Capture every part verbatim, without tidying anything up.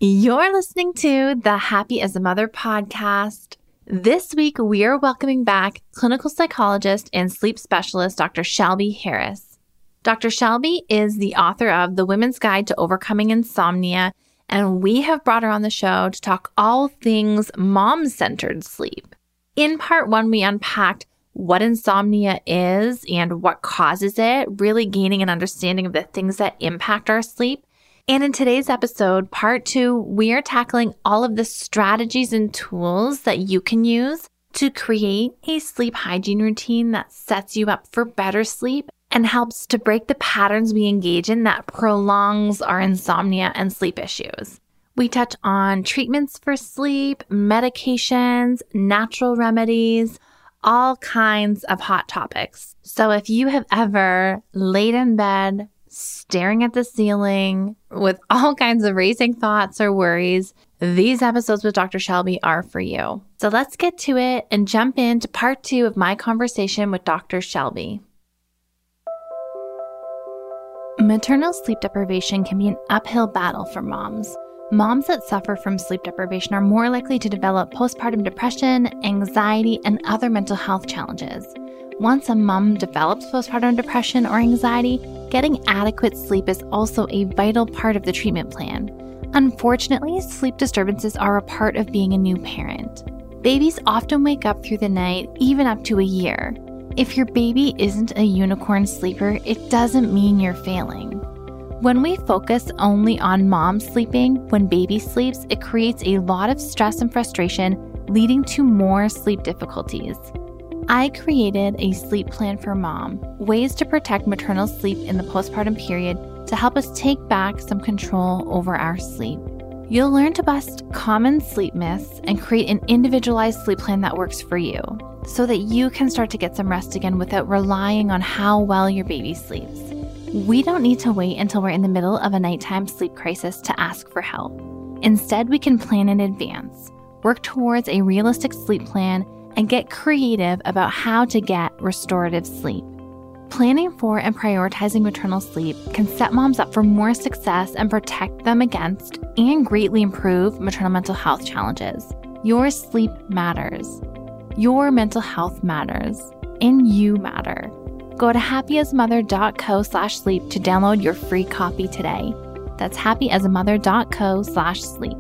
You're listening to the Happy as a Mother podcast. This week, we are welcoming back clinical psychologist and sleep specialist, Doctor Shelby Harris. Doctor Shelby is the author of The Women's Guide to Overcoming Insomnia, and we have brought her on the show to talk all things mom-centered sleep. In part one, we unpacked what insomnia is and what causes it, really gaining an understanding of the things that impact our sleep. And in today's episode, part two, we are tackling all of the strategies and tools that you can use to create a sleep hygiene routine that sets you up for better sleep and helps to break the patterns we engage in that prolongs our insomnia and sleep issues. We touch on treatments for sleep, medications, natural remedies, all kinds of hot topics. So if you have ever laid in bed, staring at the ceiling with all kinds of racing thoughts or worries, these episodes with Doctor Shelby are for you. So let's get to it and jump into part two of my conversation with Doctor Shelby. Maternal sleep deprivation can be an uphill battle for moms. Moms that suffer from sleep deprivation are more likely to develop postpartum depression, anxiety, and other mental health challenges. Once a mom develops postpartum depression or anxiety, getting adequate sleep is also a vital part of the treatment plan. Unfortunately, sleep disturbances are a part of being a new parent. Babies often wake up through the night, even up to a year. If your baby isn't a unicorn sleeper, it doesn't mean you're failing. When we focus only on mom sleeping when baby sleeps, it creates a lot of stress and frustration, leading to more sleep difficulties. I created a sleep plan for mom, ways to protect maternal sleep in the postpartum period to help us take back some control over our sleep. You'll learn to bust common sleep myths and create an individualized sleep plan that works for you, so that you can start to get some rest again without relying on how well your baby sleeps. We don't need to wait until we're in the middle of a nighttime sleep crisis to ask for help. Instead, we can plan in advance, work towards a realistic sleep plan, and get creative about how to get restorative sleep. Planning for and prioritizing maternal sleep can set moms up for more success and protect them against and greatly improve maternal mental health challenges. Your sleep matters. Your mental health matters. And you matter. Go to happyasamother.co slash sleep to download your free copy today. That's happyasamother.co slash sleep.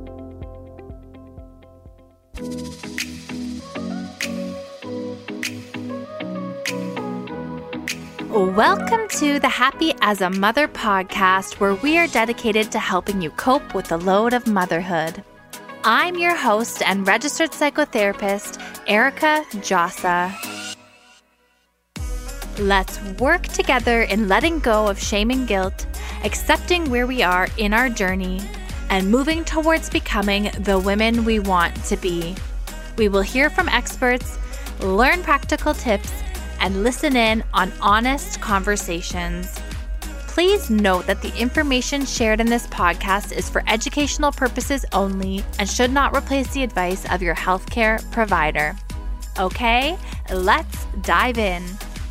Welcome to the Happy as a Mother podcast, where we are dedicated to helping you cope with the load of motherhood. I'm your host and registered psychotherapist, Erica Jossa. Let's work together in letting go of shame and guilt, accepting where we are in our journey, and moving towards becoming the women we want to be. We will hear from experts, learn practical tips, and listen in on honest conversations. Please note that the information shared in this podcast is for educational purposes only and should not replace the advice of your healthcare provider. Okay, let's dive in.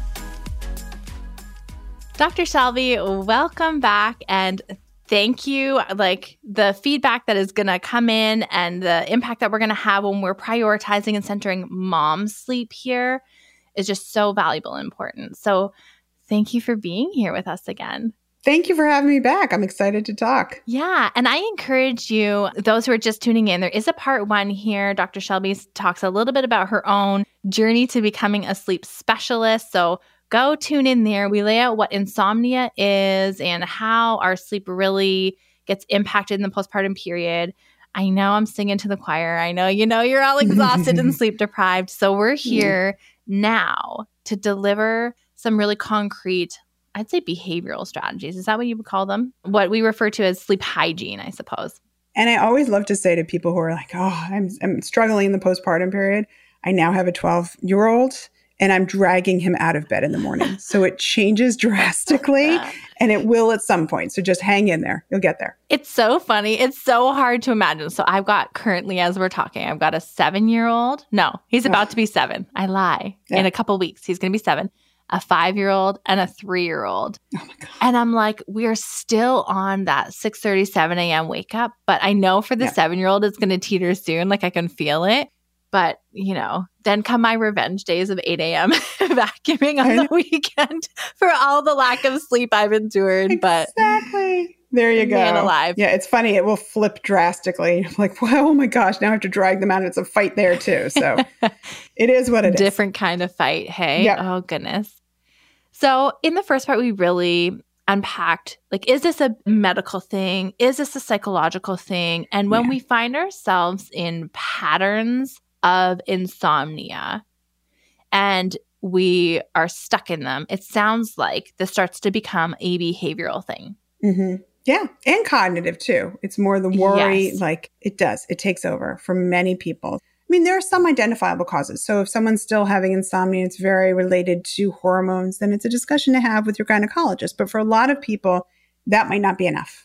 Doctor Shelby, welcome back, and thank you. Like, the feedback that is going to come in and the impact that we're going to have when we're prioritizing and centering mom sleep here is just so valuable and important. So thank you for being here with us again. Thank you for having me back. I'm excited to talk. Yeah. And I encourage you, those who are just tuning in, there is a part one here. Doctor Shelby talks a little bit about her own journey to becoming a sleep specialist. So go tune in there. We lay out what insomnia is and how our sleep really gets impacted in the postpartum period. I know I'm singing to the choir. I know, you know, you're all exhausted and sleep deprived. So we're here now to deliver some really concrete, I'd say, behavioral strategies. Is that what you would call them? What we refer to as sleep hygiene, I suppose. And I always love to say to people who are like, oh, I'm, I'm struggling in the postpartum period. I now have a twelve-year-old and I'm dragging him out of bed in the morning. So it changes drastically and it will at some point. So just hang in there. You'll get there. It's so funny. It's so hard to imagine. So I've got currently, as we're talking, I've got a seven-year-old. No, he's about to be seven. I lie. Yeah. In a couple weeks, he's going to be seven. a five-year-old, and a three-year-old. Oh my God. And I'm like, we're still on that six thirty, seven a.m. wake up. But I know for the Yeah. seven-year-old, it's going to teeter soon. Like I can feel it. But, you know, then come my revenge days of eight a.m. vacuuming on the weekend for all the lack of sleep I've endured. But exactly. There you go. Man alive. Yeah, it's funny. It will flip drastically. I'm like, wow, oh my gosh, now I have to drag them out. It's a fight there too. So it is what it Different is. Different kind of fight. Hey. Yep. Oh, goodness. So in the first part, we really unpacked, like, is this a medical thing? Is this a psychological thing? And when Yeah. we find ourselves in patterns of insomnia and we are stuck in them, it sounds like this starts to become a behavioral thing. Mm-hmm. Yeah. And cognitive too. It's more the worry, Yes. like it does. It takes over for many people. I mean, there are some identifiable causes. So if someone's still having insomnia, it's very related to hormones, then it's a discussion to have with your gynecologist. But for a lot of people, that might not be enough.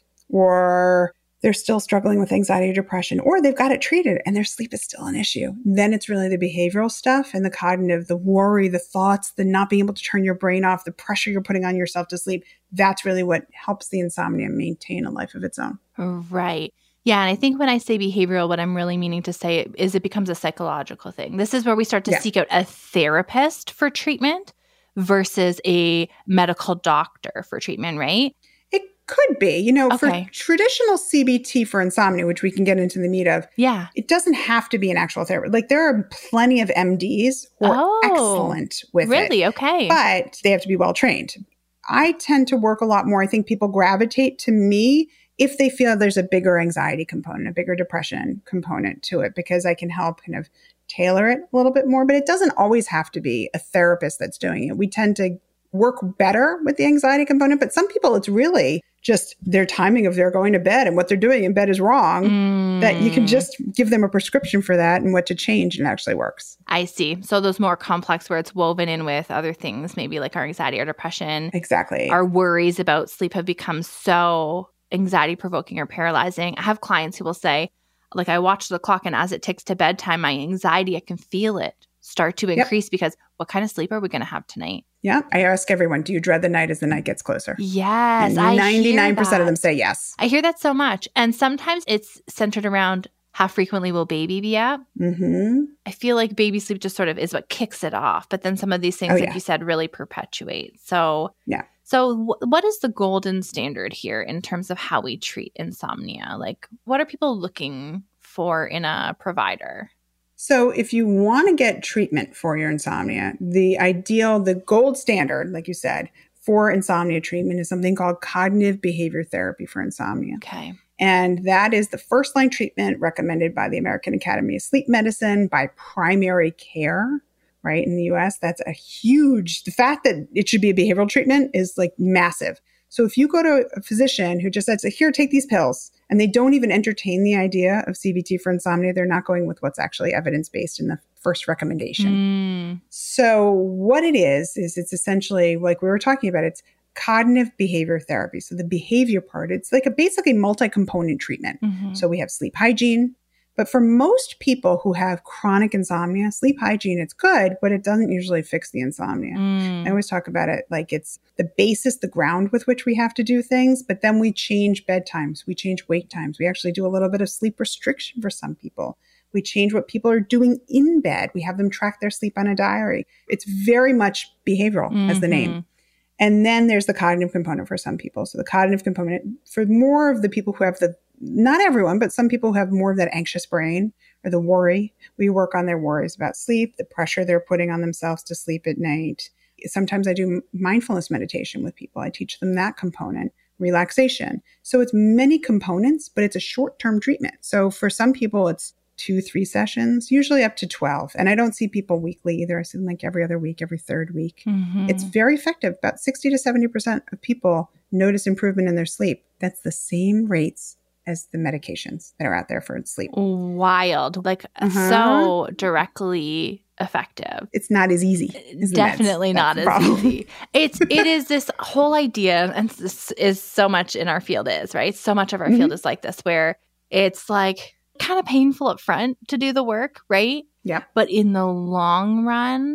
Or they're still struggling with anxiety or depression, or they've got it treated and their sleep is still an issue. Then it's really the behavioral stuff and the cognitive, the worry, the thoughts, the not being able to turn your brain off, the pressure you're putting on yourself to sleep. That's really what helps the insomnia maintain a life of its own. Right. Yeah. And I think when I say behavioral, what I'm really meaning to say is it becomes a psychological thing. This is where we start to Yeah. seek out a therapist for treatment versus a medical doctor for treatment, right? It could be, you know, Okay. for traditional C B T for insomnia, which we can get into the meat of, Yeah. it doesn't have to be an actual therapist. Like there are plenty of M Ds who are Oh, excellent with it. Really? Okay. But they have to be well trained. I tend to work a lot more. I think people gravitate to me if they feel there's a bigger anxiety component, a bigger depression component to it, because I can help kind of tailor it a little bit more. But it doesn't always have to be a therapist that's doing it. We tend to work better with the anxiety component, but some people it's really just their timing of their going to bed and what they're doing in bed is wrong, Mm, that you can just give them a prescription for that and what to change, and it actually works. I see. So those more complex where it's woven in with other things, maybe like our anxiety or depression, Exactly. our worries about sleep have become so anxiety provoking or paralyzing. I have clients who will say, like, I watch the clock and as it ticks to bedtime, my anxiety, I can feel it start to increase because what kind of sleep are we going to have tonight? Yeah. I ask everyone, do you dread the night as the night gets closer? Yes. And I ninety-nine hear percent that. of them say yes. I hear that so much. And sometimes it's centered around how frequently will baby be up? Mm-hmm. I feel like baby sleep just sort of is what kicks it off. But then some of these things, Oh, like yeah. you said, really perpetuate. So, Yeah. so w- what is the golden standard here in terms of how we treat insomnia? Like, what are people looking for in a provider? So if you want to get treatment for your insomnia, the ideal, the gold standard, like you said, for insomnia treatment is something called cognitive behavior therapy for insomnia. Okay. And that is the first line treatment recommended by the American Academy of Sleep Medicine, by primary care, right? In the U S, that's a huge, the fact that it should be a behavioral treatment is like massive. So if you go to a physician who just says, here, take these pills, and they don't even entertain the idea of C B T for insomnia, they're not going with what's actually evidence-based in the first recommendation. Mm. So what it is, is it's essentially, like we were talking about, it's cognitive behavior therapy. So the behavior part, it's like a basically multi-component treatment. Mhm. So we have sleep hygiene. But for most people who have chronic insomnia, sleep hygiene, it's good, but it doesn't usually fix the insomnia. Mm. I always talk about it like it's the basis, the ground with which we have to do things, but then we change bedtimes, we change wake times. We actually do a little bit of sleep restriction for some people. We change what people are doing in bed. We have them track their sleep on a diary. It's very much behavioral, mm-hmm. as the name. And then there's the cognitive component for some people. So the cognitive component for more of the people who have the, not everyone, but some people who have more of that anxious brain or the worry. We work on their worries about sleep, the pressure they're putting on themselves to sleep at night. Sometimes I do mindfulness meditation with people. I teach them that component, relaxation. So it's many components, but it's a short-term treatment. So for some people, it's two, three sessions, usually up to twelve. And I don't see people weekly either. I see them like every other week, every third week. Mm-hmm. It's very effective. About sixty to seventy percent of people notice improvement in their sleep. That's the same rates as the medications that are out there for sleep. Wild. Like Uh-huh. so directly effective. It's not as easy. as the Definitely meds. not That's the as problem. easy. It's it is this whole idea, and this is so much in our field is, right? So much of our Mhm. field is like this, where it's like kind of painful up front to do the work, right? Yeah. But in the long run,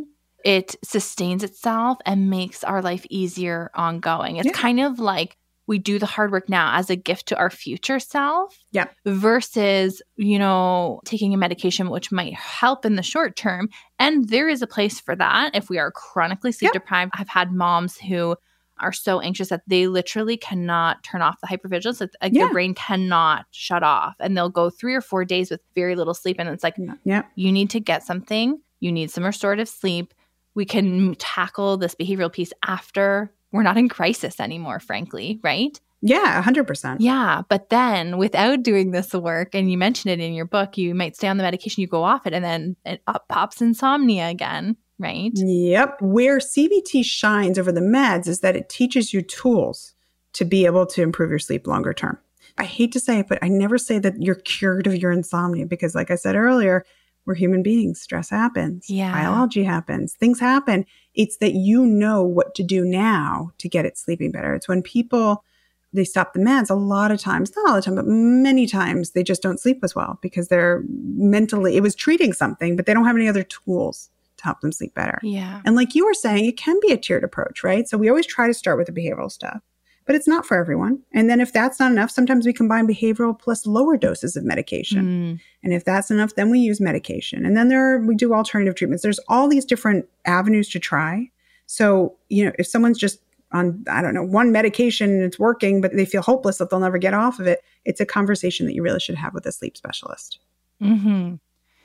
it sustains itself and makes our life easier ongoing. It's Yeah. kind of like we do the hard work now as a gift to our future self Yeah. versus, you know, taking a medication which might help in the short term. And there is a place for that if we are chronically sleep Yeah. deprived. I've had moms who are so anxious that they literally cannot turn off the hypervigilance. Like, like Yeah. their brain cannot shut off. And they'll go three or four days with very little sleep. And it's like, Yeah. you need to get something. You need some restorative sleep. We can tackle this behavioral piece after we're not in crisis anymore, frankly, right? Yeah, one hundred percent. Yeah. But then without doing this work, and you mention it in your book, you might stay on the medication, you go off it, and then it up pops insomnia again, right? Yep. Where C B T shines over the meds is that it teaches you tools to be able to improve your sleep longer term. I hate to say it, but I never say that you're cured of your insomnia because, like I said earlier, we're human beings. Stress happens. Yeah. Biology happens. Things happen. It's that you know what to do now to get it sleeping better. It's when people, they stop the meds a lot of times, not all the time, but many times they just don't sleep as well because they're mentally, it was treating something, but they don't have any other tools to help them sleep better. Yeah. And like you were saying, it can be a tiered approach, right? So we always try to start with the behavioral stuff, but it's not for everyone. And then if that's not enough, sometimes we combine behavioral plus lower doses of medication. Mm. And if that's enough, then we use medication. And then there are, we do alternative treatments. There's all these different avenues to try. So, you know, if someone's just on, I don't know, one medication and it's working, but they feel hopeless that they'll never get off of it, it's a conversation that you really should have with a sleep specialist. Mm-hmm.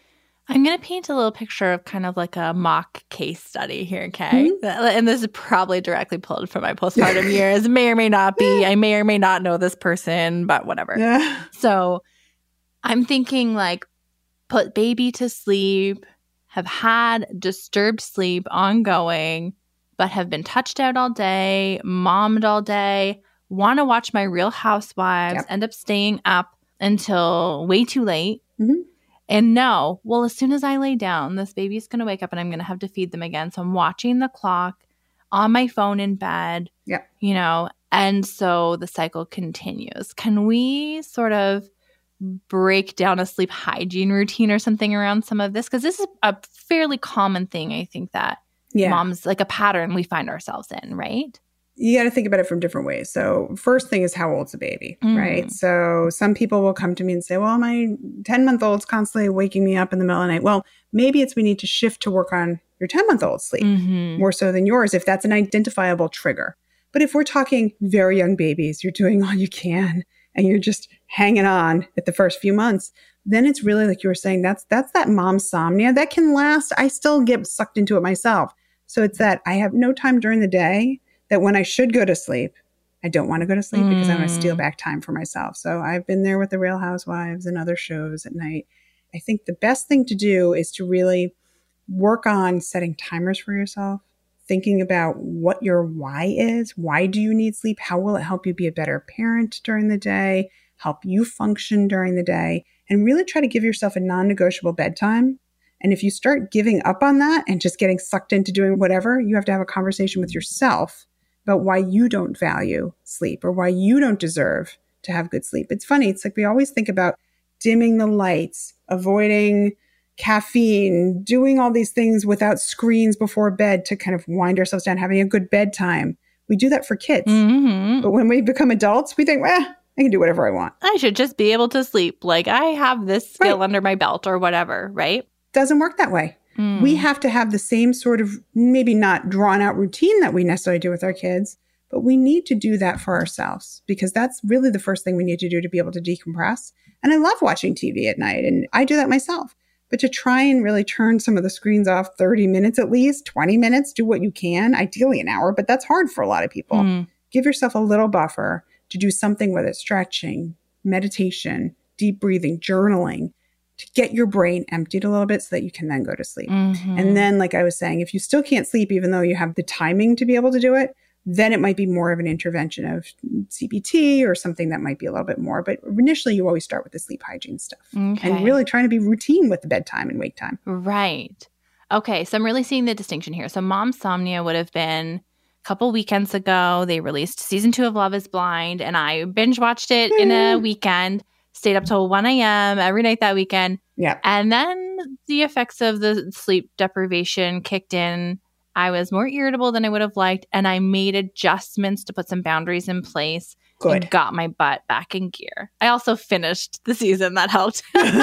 I'm going to paint a little picture of kind of like a mock case study here, okay? Mm-hmm. And this is probably directly pulled from my postpartum years. May or may not be. I may or may not know this person, but whatever. Yeah. So I'm thinking like put baby to sleep, have had disturbed sleep ongoing, but have been touched out all day, mommed all day, want to watch my Real Housewives, yep. end up staying up until way too late. Mm-hmm. And no, well, as soon as I lay down, this baby's going to wake up and I'm going to have to feed them again. So I'm watching the clock on my phone in bed, yeah. you know, and so the cycle continues. Can we sort of break down a sleep hygiene routine or something around some of this? Because this is a fairly common thing, I think, that yeah. moms, like a pattern we find ourselves in, right? You got to think about it from different ways. So first thing is how old's the baby, mm. right? So some people will come to me and say, well, my ten-month-old's constantly waking me up in the middle of the night. Well, maybe it's we need to shift to work on your ten-month-old's sleep mm-hmm. more so than yours if that's an identifiable trigger. But if we're talking very young babies, you're doing all you can and you're just hanging on at the first few months, then it's really like you were saying, that's that's that momsomnia that can last. I still get sucked into it myself. So it's that I have no time during the day that when I should go to sleep, I don't want to go to sleep mm. because I want to steal back time for myself. So I've been there with the Real Housewives and other shows at night. I think the best thing to do is to really work on setting timers for yourself, thinking about what your why is. Why do you need sleep? How will it help you be a better parent during the day, help you function during the day, and really try to give yourself a non-negotiable bedtime. And if you start giving up on that and just getting sucked into doing whatever, you have to have a conversation with yourself about why you don't value sleep or why you don't deserve to have good sleep. It's funny. It's like we always think about dimming the lights, avoiding caffeine, doing all these things without screens before bed to kind of wind ourselves down, having a good bedtime. We do that for kids. Mm-hmm. But when we become adults, we think, well, I can do whatever I want. I should just be able to sleep. Like I have this skill right. under my belt or whatever, right? Doesn't work that way. Mm. We have to have the same sort of maybe not drawn out routine that we necessarily do with our kids, but we need to do that for ourselves because that's really the first thing we need to do to be able to decompress. And I love watching T V at night and I do that myself. But to try and really turn some of the screens off thirty minutes at least, twenty minutes, do what you can, ideally an hour, but that's hard for a lot of people. Mm. Give yourself a little buffer to do something with it, stretching, meditation, deep breathing, journaling, to get your brain emptied a little bit so that you can then go to sleep. Mm-hmm. And then, like I was saying, if you still can't sleep, even though you have the timing to be able to do it, then it might be more of an intervention of C B T or something that might be a little bit more. But initially, you always start with the sleep hygiene stuff okay. and really trying to be routine with the bedtime and wake time. Right. Okay. So I'm really seeing the distinction here. So Momsomnia would have been a couple weekends ago. They released season two of Love is Blind, and I binge watched it mm. in a weekend. Stayed up till one a.m. every night that weekend. Yeah. And then the effects of the sleep deprivation kicked in I was more irritable than I would have liked, and I made adjustments to put some boundaries in place Good. and got my butt back in gear. I also finished the season. That helped.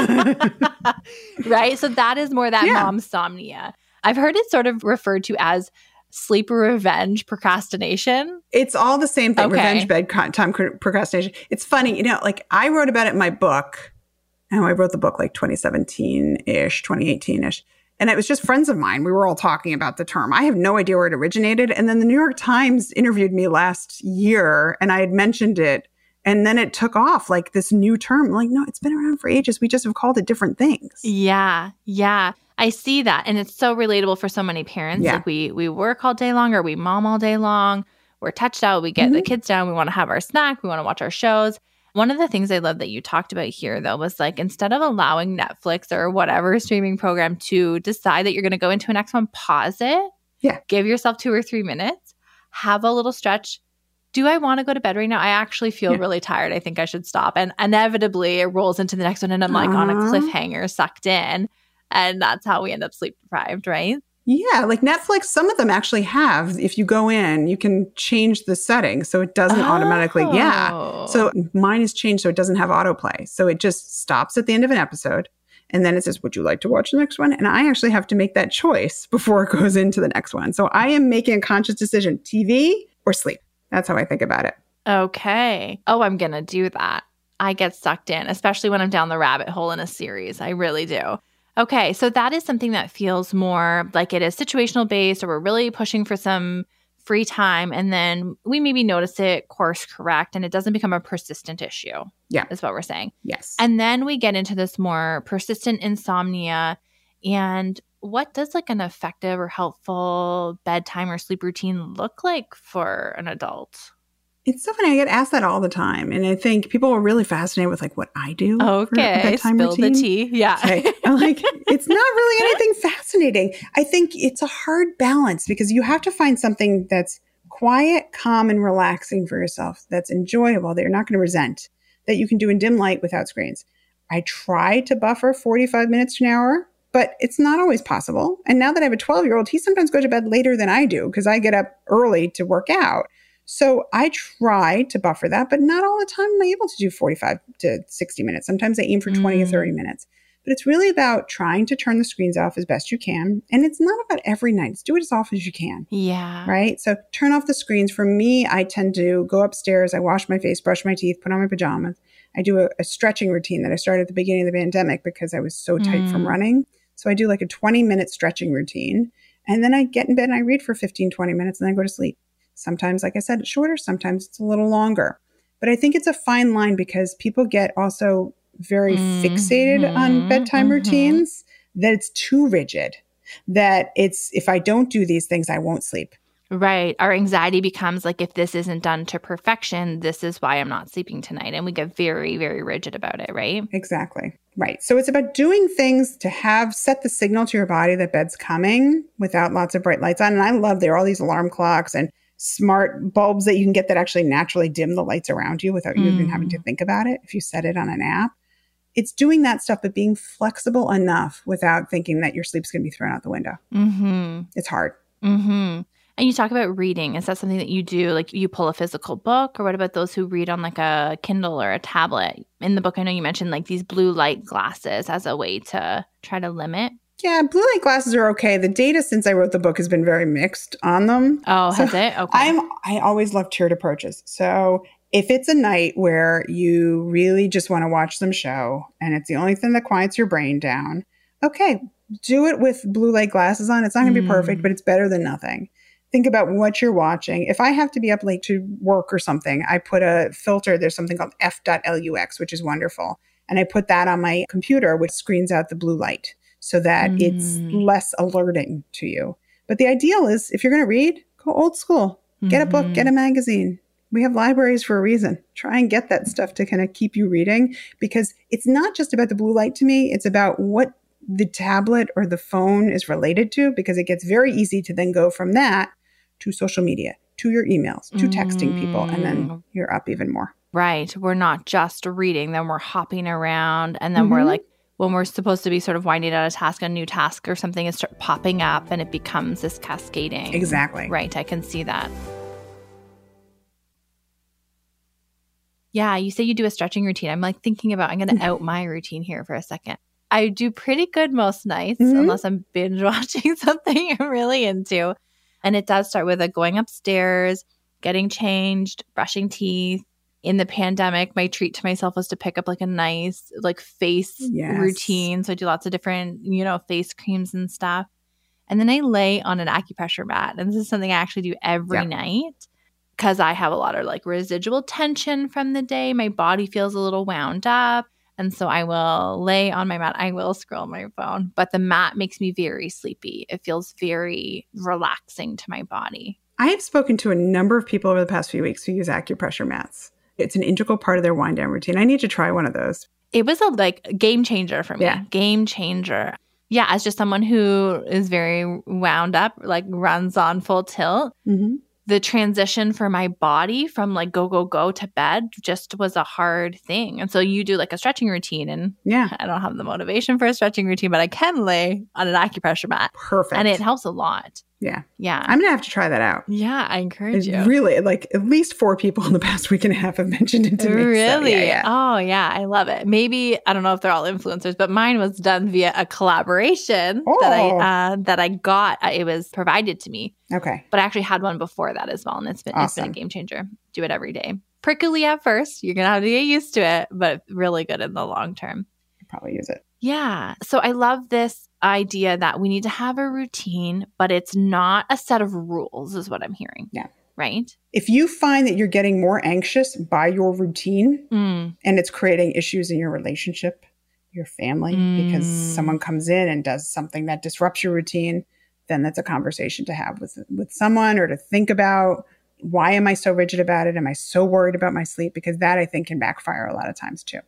Right? So that is more that Yeah. momsomnia. I've heard it sort of referred to as sleep revenge procrastination. It's all the same thing. Okay. Revenge bedtime procrastination. It's funny, you know, like I wrote about it in my book. And I wrote the book like twenty seventeen-ish, twenty eighteen-ish. And it was just friends of mine. We were all talking about the term. I have no idea where it originated. And then the New York Times interviewed me last year and I had mentioned it. And then it took off like this new term. I'm like, no, it's been around for ages. We just have called it different things. Yeah. Yeah. I see that. And it's so relatable for so many parents. Yeah. Like we we work all day long or we mom all day long. We're touched out. We get Mm-hmm. the kids down. We want to have our snack. We want to watch our shows. One of the things I love that you talked about here, though, was like instead of allowing Netflix or whatever streaming program to decide that you're going to go into a next one, pause it. Yeah. Give yourself two or three minutes. Have a little stretch. Do I want to go to bed right now? I actually feel Yeah. really tired. I think I should stop. And inevitably, it rolls into the next one, and I'm like on a Aw. cliffhanger, sucked in. And that's how we end up sleep deprived, right? Yeah, like Netflix, some of them actually have, if you go in, you can change the settings so it doesn't automatically, yeah. Oh. So mine is changed so it doesn't have autoplay. So it just stops at the end of an episode. And then it says, would you like to watch the next one? And I actually have to make that choice before it goes into the next one. So I am making a conscious decision, T V or sleep. That's how I think about it. Okay. Oh, I'm going to do that. I get sucked in, especially when I'm down the rabbit hole in a series. I really do. Okay. So that is something that feels more like it is situational based, or we're really pushing for some free time. And then we maybe notice it, course correct, and it doesn't become a persistent issue. Yeah. Is what we're saying. Yes. And then we get into this more persistent insomnia. And what does like an effective or helpful bedtime or sleep routine look like for an adult? It's so funny. I get asked that all the time. And I think people are really fascinated with like what I do. for a Okay. bedtime Spill routine. the tea. Yeah. Okay. I'm like, it's not really anything fascinating. I think it's a hard balance because you have to find something that's quiet, calm, and relaxing for yourself, that's enjoyable, that you're not going to resent, that you can do in dim light without screens. I try to buffer forty-five minutes to an hour, but it's not always possible. And now that I have a twelve-year-old, he sometimes goes to bed later than I do because I get up early to work out. So I try to buffer that, but not all the time am I able to do forty-five to sixty minutes. Sometimes I aim for twenty or thirty minutes. But it's really about trying to turn the screens off as best you can. And it's not about every night. It's do it as often as you can. Yeah. Right? So turn off the screens. For me, I tend to go upstairs. I wash my face, brush my teeth, put on my pajamas. I do a, a stretching routine that I started at the beginning of the pandemic because I was so tight Mm. from running. So I do like a twenty minute stretching routine. And then I get in bed and I read for fifteen, twenty minutes and then I go to sleep. Sometimes, like I said, it's shorter. Sometimes it's a little longer. But I think it's a fine line because people get also very Mhm, fixated on bedtime mhm. routines, that it's too rigid, that it's, if I don't do these things, I won't sleep. Right. Our anxiety becomes like, if this isn't done to perfection, this is why I'm not sleeping tonight. And we get very, very rigid about it, right? Exactly. Right. So it's about doing things to have set the signal to your body that bed's coming without lots of bright lights on. And I love there are all these alarm clocks and smart bulbs that you can get that actually naturally dim the lights around you without you even having to think about it if you set it on an app. It's doing that stuff, but being flexible enough without thinking that your sleep's going to be thrown out the window. Mm-hmm. It's hard. Mm-hmm. And you talk about reading. Is that something that you do? Like you pull a physical book, or what about those who read on like a Kindle or a tablet? In the book, I know you mentioned like these blue light glasses as a way to try to limit. Yeah, blue light glasses are okay. The data since I wrote the book has been very mixed on them. Oh, So has it? Okay. I'm I always love tiered approaches. So if it's a night where you really just want to watch some show and it's the only thing that quiets your brain down, okay, do it with blue light glasses on. It's not going to be Mm. perfect, but it's better than nothing. Think about what you're watching. If I have to be up late to work or something, I put a filter. There's something called F Lux, which is wonderful. And I put that on my computer, which screens out the blue light so that it's Mm. less alerting to you. But the ideal is if you're going to read, go old school. Get a book, Mhm. get a magazine. We have libraries for a reason. Try and get that stuff to kind of keep you reading, because it's not just about the blue light to me. It's about what the tablet or the phone is related to, because it gets very easy to then go from that to social media, to your emails, to texting people, and then Mm. you're up even more. Right. We're not just reading, then we're hopping around, and then we're Mhm. like when we're supposed to be sort of winding down a task, a new task or something is start popping up and it becomes this cascading. Exactly. Right. I can see that. Yeah. You say you do a stretching routine. I'm like thinking about, I'm going to out my routine here for a second. I do pretty good most nights, mm-hmm. unless I'm binge watching something I'm really into. And it does start with a going upstairs, getting changed, brushing teeth. In the pandemic, my treat to myself was to pick up like a nice like face yes. routine. So I do lots of different, you know, face creams and stuff. And then I lay on an acupressure mat. And this is something I actually do every yeah. night because I have a lot of like residual tension from the day. My body feels a little wound up. And so I will lay on my mat. I will scroll my phone. But the mat makes me very sleepy. It feels very relaxing to my body. I have spoken to a number of people over the past few weeks who use acupressure mats. It's an integral part of their wind down routine. I need to try one of those. It was a like game changer for me. Yeah. Game changer. Yeah, as just someone who is very wound up, like runs on full tilt. Mm-hmm. The transition for my body from like go, go, go to bed just was a hard thing. And so you do like a stretching routine and yeah, I don't have the motivation for a stretching routine, but I can lay on an acupressure mat. Perfect. And it helps a lot. Yeah. Yeah. I'm going to have to try that out. Yeah, I encourage you. Really, like at least four people in the past week and a half have mentioned it to me. Really? So, yeah, yeah. Oh, yeah. I love it. Maybe, I don't know if they're all influencers, but mine was done via a collaboration oh. that I uh, that I got. It was provided to me. Okay. But I actually had one before that as well. And it's been, awesome. It's been a game changer. Do it every day. Prickly at first. You're going to have to get used to it, but really good in the long term. I'll probably use it. Yeah. So I love this idea that we need to have a routine, but it's not a set of rules is what I'm hearing. Yeah. Right? If you find that you're getting more anxious by your routine mm. and it's creating issues in your relationship, your family, mm. because someone comes in and does something that disrupts your routine, then that's a conversation to have with, with someone or to think about, why am I so rigid about it? Am I so worried about my sleep? Because that I think can backfire a lot of times too.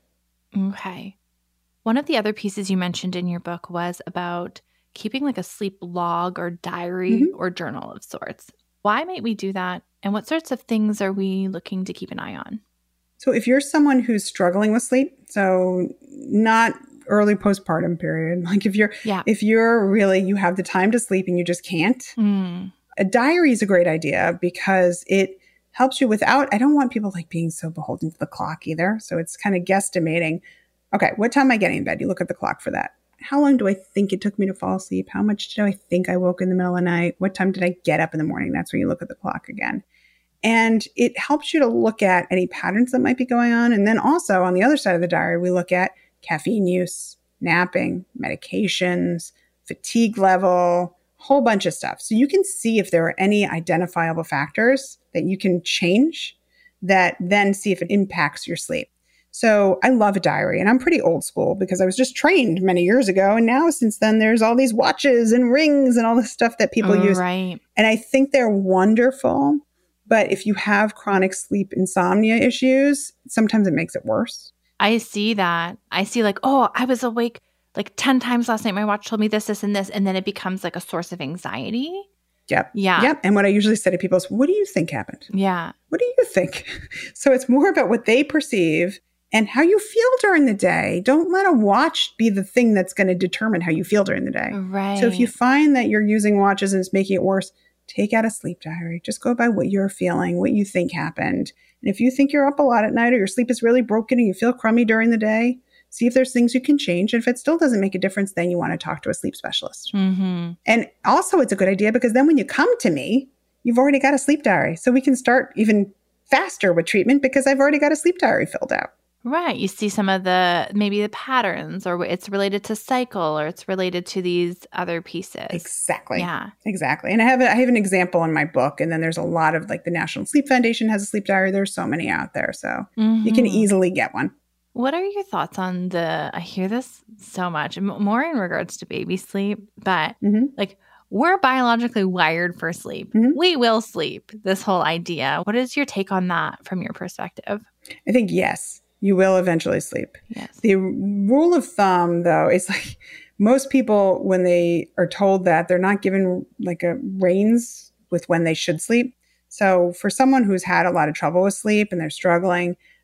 Okay. One of the other pieces you mentioned in your book was about keeping like a sleep log or diary mm-hmm. or journal of sorts. Why might we do that? And what sorts of things are we looking to keep an eye on? So if you're someone who's struggling with sleep, so not early postpartum period, like if you're, yeah. if you're really, you have the time to sleep and you just can't, mm. a diary is a great idea because it helps you without, I don't want people like being so beholden to the clock either. So it's kind of guesstimating, okay, what time am I getting in bed? You look at the clock for that. How long do I think it took me to fall asleep? How much did I think I woke in the middle of the night? What time did I get up in the morning? That's when you look at the clock again. And it helps you to look at any patterns that might be going on. And then also on the other side of the diary, we look at caffeine use, napping, medications, fatigue level, whole bunch of stuff. So you can see if there are any identifiable factors that you can change that then see if it impacts your sleep. So I love a diary, and I'm pretty old school because I was just trained many years ago. And now since then, there's all these watches and rings and all this stuff that people oh, use. Right. And I think they're wonderful. But if you have chronic sleep insomnia issues, sometimes it makes it worse. I see that. I see like, oh, I was awake like ten times last night. My watch told me this, this, and this. And then it becomes like a source of anxiety. Yep. Yeah. Yep. And what I usually say to people is, what do you think happened? Yeah. What do you think? So it's more about what they perceive and how you feel during the day. Don't let a watch be the thing that's going to determine how you feel during the day. Right. So if you find that you're using watches and it's making it worse, take out a sleep diary. Just go by what you're feeling, what you think happened. And if you think you're up a lot at night or your sleep is really broken and you feel crummy during the day, see if there's things you can change. And if it still doesn't make a difference, then you want to talk to a sleep specialist. Mm-hmm. And also it's a good idea because then when you come to me, you've already got a sleep diary. So we can start even faster with treatment because I've already got a sleep diary filled out. Right. You see some of the, maybe the patterns, or it's related to cycle, or it's related to these other pieces. Exactly. Yeah. Exactly. And I have a, I have an example in my book. And then there's a lot of like the National Sleep Foundation has a sleep diary. There's so many out there. So mm-hmm. you can easily get one. What are your thoughts on the, I hear this so much, m- more in regards to baby sleep, but mm-hmm. like we're biologically wired for sleep. Mm-hmm. We will sleep, this whole idea. What is your take on that from your perspective? I think yes. You will eventually sleep. Yes. The rule of thumb, though, is like most people, when they are told that, they're not given like a reins with when they should sleep. So for someone who's had a lot of trouble with sleep and they're struggling,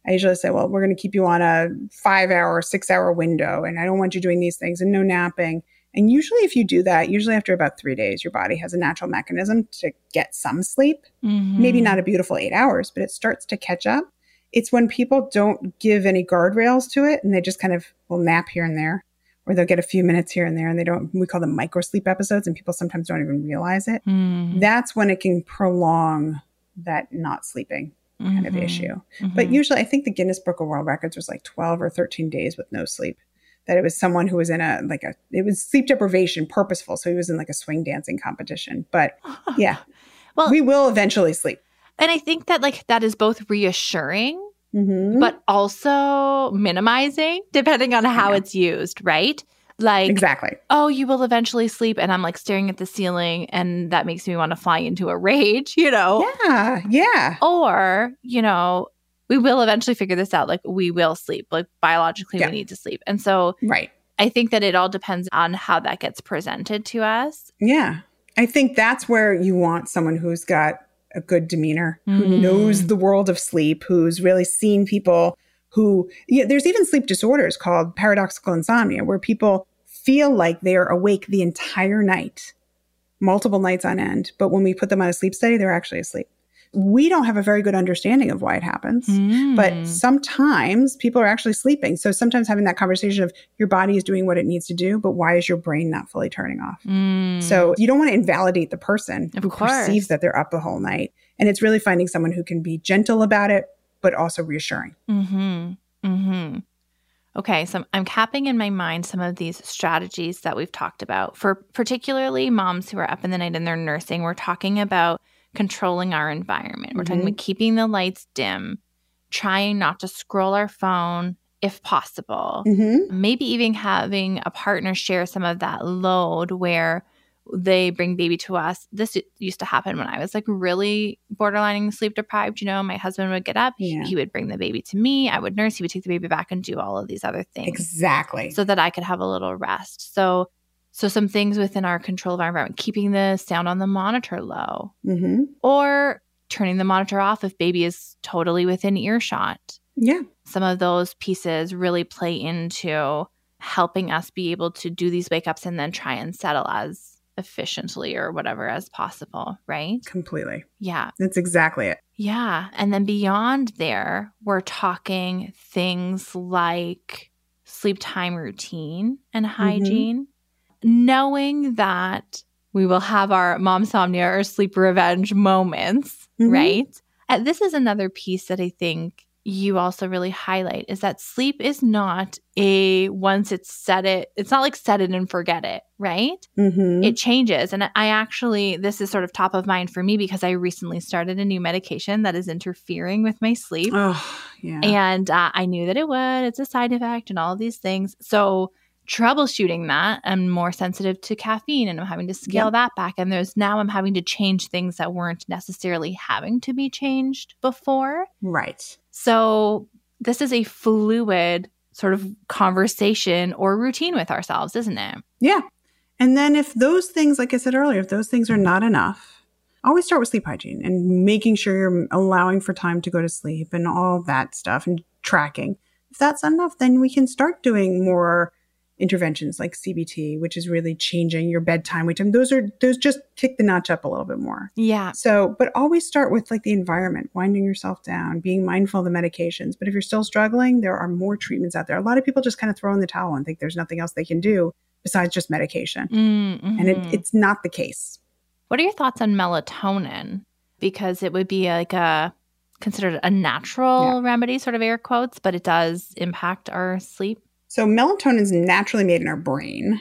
I usually say, well, we're going to keep you on a five hour, six hour window. And I don't want you doing these things and no napping. And usually if you do that, usually after about three days, your body has a natural mechanism to get some sleep. Mm-hmm. Maybe not a beautiful eight hours, but it starts to catch up. It's when people don't give any guardrails to it and they just kind of will nap here and there, or they'll get a few minutes here and there and they don't, we call them micro sleep episodes and people sometimes don't even realize it. Mm-hmm. That's when it can prolong that not sleeping kind mm-hmm. of issue. Mm-hmm. But usually I think the Guinness Book of World Records was like twelve or thirteen days with no sleep. That it was someone who was in a, like a, it was sleep deprivation, purposeful. So he was in like a swing dancing competition. But yeah, well, we will eventually sleep. And I think that like that is both reassuring, mm-hmm. but also minimizing depending on how yeah. it's used, right? Like, exactly. Oh, you will eventually sleep. And I'm like staring at the ceiling and that makes me want to fly into a rage, you know? Yeah. Yeah. Or, you know, we will eventually figure this out. Like we will sleep, like biologically yeah. we need to sleep. And so right. I think that it all depends on how that gets presented to us. Yeah. I think that's where you want someone who's got a good demeanor, mm. who knows the world of sleep, who's really seen people who, you know, there's even sleep disorders called paradoxical insomnia, where people feel like they're awake the entire night, multiple nights on end. But when we put them on a sleep study, they're actually asleep. We don't have a very good understanding of why it happens, mm. but sometimes people are actually sleeping. So sometimes having that conversation of your body is doing what it needs to do, but why is your brain not fully turning off? Mm. So you don't want to invalidate the person of who course. perceives that they're up the whole night. And it's really finding someone who can be gentle about it, but also reassuring. Mm-hmm. Mm-hmm. Okay, so I'm capping in my mind some of these strategies that we've talked about. For particularly moms who are up in the night and they're nursing, we're talking about controlling our environment. We're mm-hmm. talking about keeping the lights dim, trying not to scroll our phone if possible. Mm-hmm. Maybe even having a partner share some of that load where they bring baby to us. This used to happen when I was like really borderlining sleep deprived. You know, my husband would get up, yeah. he, he would bring the baby to me, I would nurse, he would take the baby back and do all of these other things. Exactly. So that I could have a little rest. So So some things within our control of our environment, keeping the sound on the monitor low, mm-hmm. or turning the monitor off if baby is totally within earshot. Yeah. Some of those pieces really play into helping us be able to do these wake ups and then try and settle as efficiently or whatever as possible, right? Completely. Yeah. That's exactly it. Yeah. And then beyond there, we're talking things like sleep time routine and hygiene. Mm-hmm. Knowing that we will have our momsomnia or sleep revenge moments, mm-hmm. right? And this is another piece that I think you also really highlight is that sleep is not a once it's set it, it's not like set it and forget it, right? Mm-hmm. It changes. And I actually, this is sort of top of mind for me because I recently started a new medication that is interfering with my sleep. Oh, yeah. And uh, I knew that it would. It's a side effect and all of these things. So troubleshooting that, I'm more sensitive to caffeine and I'm having to scale yep. that back. And there's now I'm having to change things that weren't necessarily having to be changed before. Right. So this is a fluid sort of conversation or routine with ourselves, isn't it? Yeah. And then if those things, like I said earlier, if those things are not enough, always start with sleep hygiene and making sure you're allowing for time to go to sleep and all that stuff and tracking. If that's enough, then we can start doing more interventions like C B T, which is really changing your bedtime wake time. Those are, those just kick the notch up a little bit more. Yeah. So, but always start with like the environment, winding yourself down, being mindful of the medications. But if you're still struggling, there are more treatments out there. A lot of people just kind of throw in the towel and think there's nothing else they can do besides just medication. Mm-hmm. And it, it's not the case. What are your thoughts on melatonin? Because it would be like a considered a natural yeah. remedy, sort of air quotes, but it does impact our sleep. So melatonin is naturally made in our brain,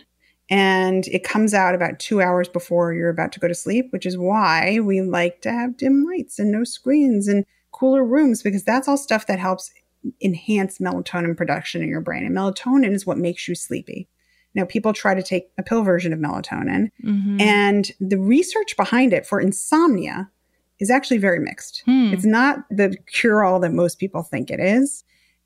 and it comes out about two hours before you're about to go to sleep, which is why we like to have dim lights and no screens and cooler rooms, because that's all stuff that helps enhance melatonin production in your brain. And melatonin is what makes you sleepy. Now, people try to take a pill version of melatonin, mm-hmm. and the research behind it for insomnia is actually very mixed. Hmm. It's not the cure-all that most people think it is.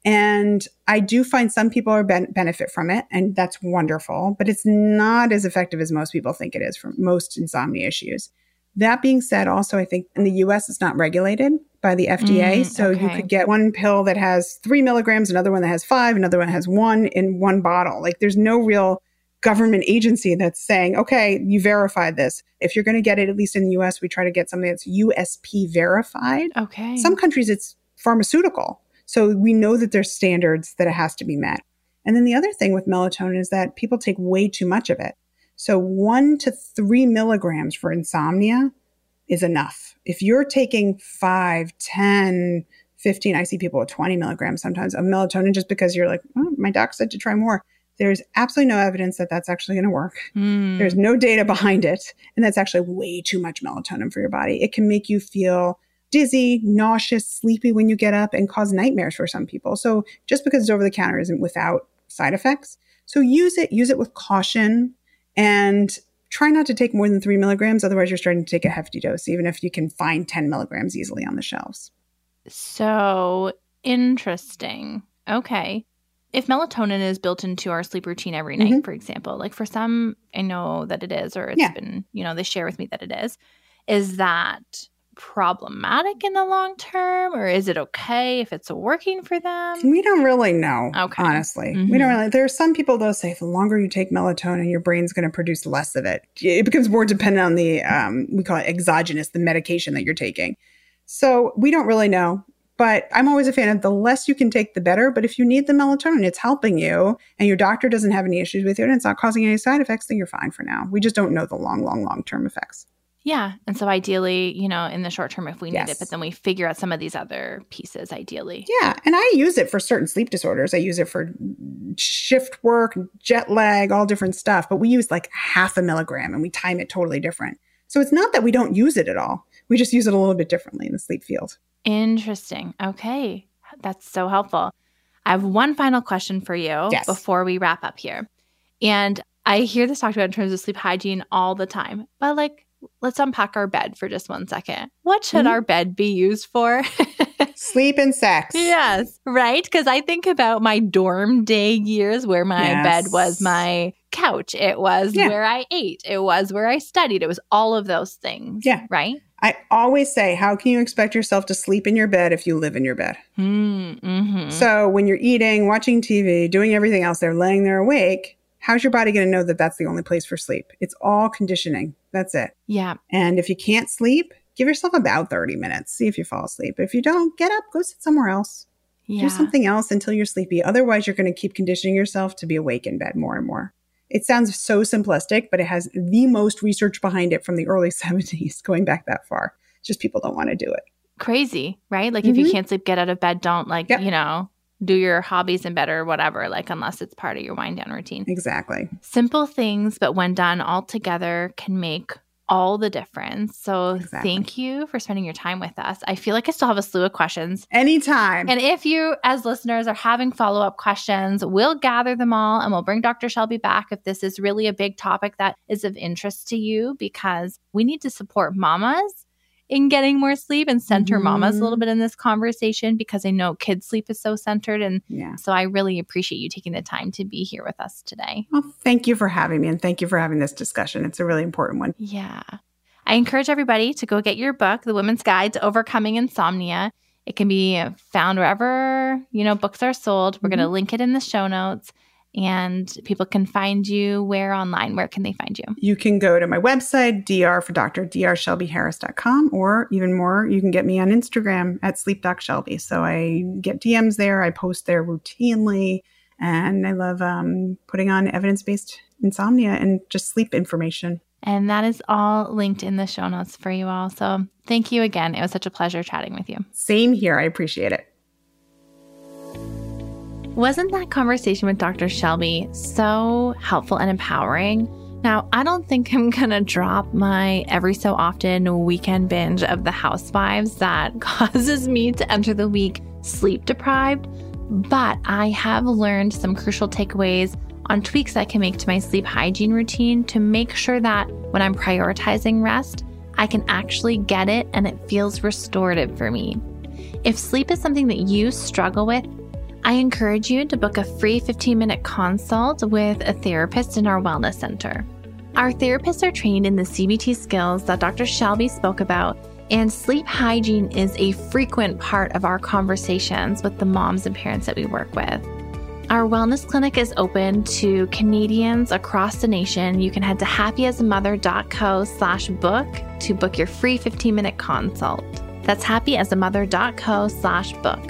And I do find some people are ben- benefit from it, and that's wonderful, but it's not as effective as most people think it is for most insomnia issues. That being said, also, I think in the U S it's not regulated, by the F D A. Mm, so okay. you could get one pill that has three milligrams, another one that has five, another one has one in one bottle. Like there's no real government agency that's saying, okay, you verified this. If you're going to get it, at least in the U S, we try to get something that's U S P verified. Okay. Some countries it's pharmaceutical. So we know that there's standards that it has to be met. And then the other thing with melatonin is that people take way too much of it. So one to three milligrams for insomnia is enough. If you're taking five, ten, fifteen, I see people with twenty milligrams sometimes of melatonin just because you're like, oh, my doc said to try more. There's absolutely no evidence that that's actually going to work. Mm. There's no data behind it. And that's actually way too much melatonin for your body. It can make you feel dizzy, nauseous, sleepy when you get up and cause nightmares for some people. So just because it's over the counter isn't without side effects. So use it, use it with caution and try not to take more than three milligrams. Otherwise you're starting to take a hefty dose, even if you can find ten milligrams easily on the shelves. So interesting. Okay. If melatonin is built into our sleep routine every night, mm-hmm. for example, like for some, I know that it is, or it's yeah. been, you know, they share with me that it is, is that problematic in the long term, or is it okay if it's working for them? We don't really know, okay. honestly. Mm-hmm. We don't really. There are some people, they'll say the longer you take melatonin, your brain's going to produce less of it. It becomes more dependent on the, um, we call it exogenous, the medication that you're taking. So we don't really know. But I'm always a fan of the less you can take, the better. But if you need the melatonin, it's helping you and your doctor doesn't have any issues with it and it's not causing any side effects, then you're fine for now. We just don't know the long, long, long-term effects. Yeah. And so ideally, you know, in the short term, if we need yes. it, but then we figure out some of these other pieces ideally. Yeah. And I use it for certain sleep disorders. I use it for shift work, jet lag, all different stuff. But we use like half a milligram and we time it totally different. So it's not that we don't use it at all. We just use it a little bit differently in the sleep field. Interesting. Okay. That's so helpful. I have one final question for you yes. before we wrap up here. And I hear this talked about in terms of sleep hygiene all the time. But like, let's unpack our bed for just one second. What should mm-hmm. our bed be used for? Sleep and sex. Yes, right? Because I think about my dorm day years where my yes. bed was my couch. It was yeah. where I ate. It was where I studied. It was all of those things. Yeah. Right? I always say, how can you expect yourself to sleep in your bed if you live in your bed? Mm-hmm. So when you're eating, watching T V, doing everything else, they're laying there awake. How's your body going to know that that's the only place for sleep? It's all conditioning. That's it. Yeah. And if you can't sleep, give yourself about thirty minutes. See if you fall asleep. If you don't, get up, go sit somewhere else. Yeah. Do something else until you're sleepy. Otherwise, you're going to keep conditioning yourself to be awake in bed more and more. It sounds so simplistic, but it has the most research behind it from the early seventies, going back that far. It's just people don't want to do it. Crazy, right? Like Mm-hmm. if you can't sleep, get out of bed. Don't like, Yep. you know, do your hobbies in bed or whatever, like unless it's part of your wind down routine. Exactly. Simple things, but when done all together can make all the difference. So Exactly. thank you for spending your time with us. I feel like I still have a slew of questions. Anytime. And if you, as listeners, are having follow-up questions, we'll gather them all and we'll bring Doctor Shelby back if this is really a big topic that is of interest to you, because we need to support mamas in getting more sleep and center mm-hmm. mamas a little bit in this conversation, because I know kids' sleep is so centered. And yeah. so I really appreciate you taking the time to be here with us today. Well, thank you for having me, and thank you for having this discussion. It's a really important one. Yeah. I encourage everybody to go get your book, The Women's Guide to Overcoming Insomnia. It can be found wherever, you know, books are sold. We're mm-hmm. going to link it in the show notes. And people can find you where online? Where can they find you? You can go to my website, D R for Doctor, D R Shelby Harris dot com, or even more, you can get me on Instagram at Sleep Doc Shelby. So I get D Ms there. I post there routinely. And I love um, putting on evidence-based insomnia and just sleep information. And that is all linked in the show notes for you all. So thank you again. It was such a pleasure chatting with you. Same here. I appreciate it. Wasn't that conversation with Doctor Shelby so helpful and empowering? Now, I don't think I'm going to drop my every so often weekend binge of The Housewives that causes me to enter the week sleep deprived, but I have learned some crucial takeaways on tweaks I can make to my sleep hygiene routine to make sure that when I'm prioritizing rest, I can actually get it and it feels restorative for me. If sleep is something that you struggle with, I encourage you to book a free fifteen-minute consult with a therapist in our wellness center. Our therapists are trained in the C B T skills that Doctor Shelby spoke about And sleep hygiene is a frequent part of our conversations with the moms and parents that we work with. Our wellness clinic is open to Canadians across the nation. You can head to happyasamother.co slash book to book your free fifteen minute consult. That's happyasamother.co slash book.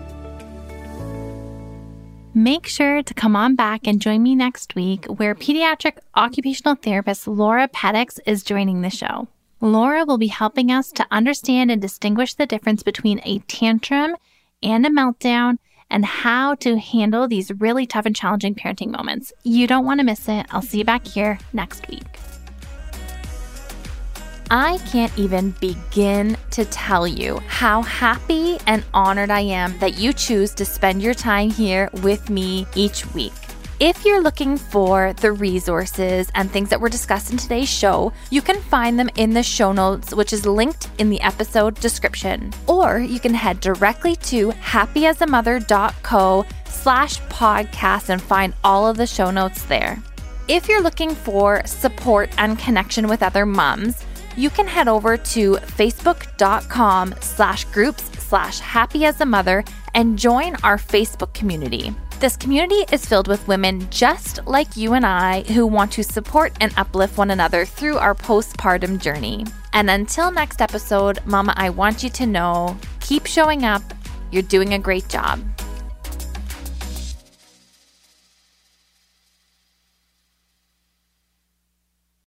Make sure to come on back and join me next week where pediatric occupational therapist Laura Pettix is joining the show. Laura will be helping us to understand and distinguish the difference between a tantrum and a meltdown and how to handle these really tough and challenging parenting moments. You don't want to miss it. I'll see you back here next week. I can't even begin to tell you how happy and honored I am that you choose to spend your time here with me each week. If you're looking for the resources and things that were discussed in today's show, you can find them in the show notes, which is linked in the episode description. Or you can head directly to happyasamother.co slash podcast and find all of the show notes there. If you're looking for support and connection with other moms, you can head over to facebook.com slash groups slash happyasamother and join our Facebook community. This community is filled with women just like you and I who want to support and uplift one another through our postpartum journey. And until next episode, Mama, I want you to know, keep showing up. You're doing a great job.